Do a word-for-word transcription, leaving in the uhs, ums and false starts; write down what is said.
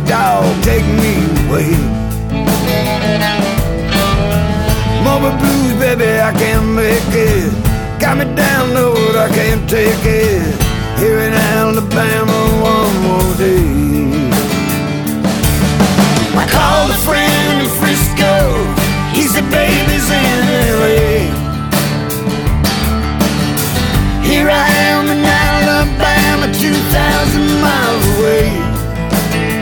dog, take me away. Morbid blues, baby, I can't make it. Got me down, Lord, I can't take it. Here and now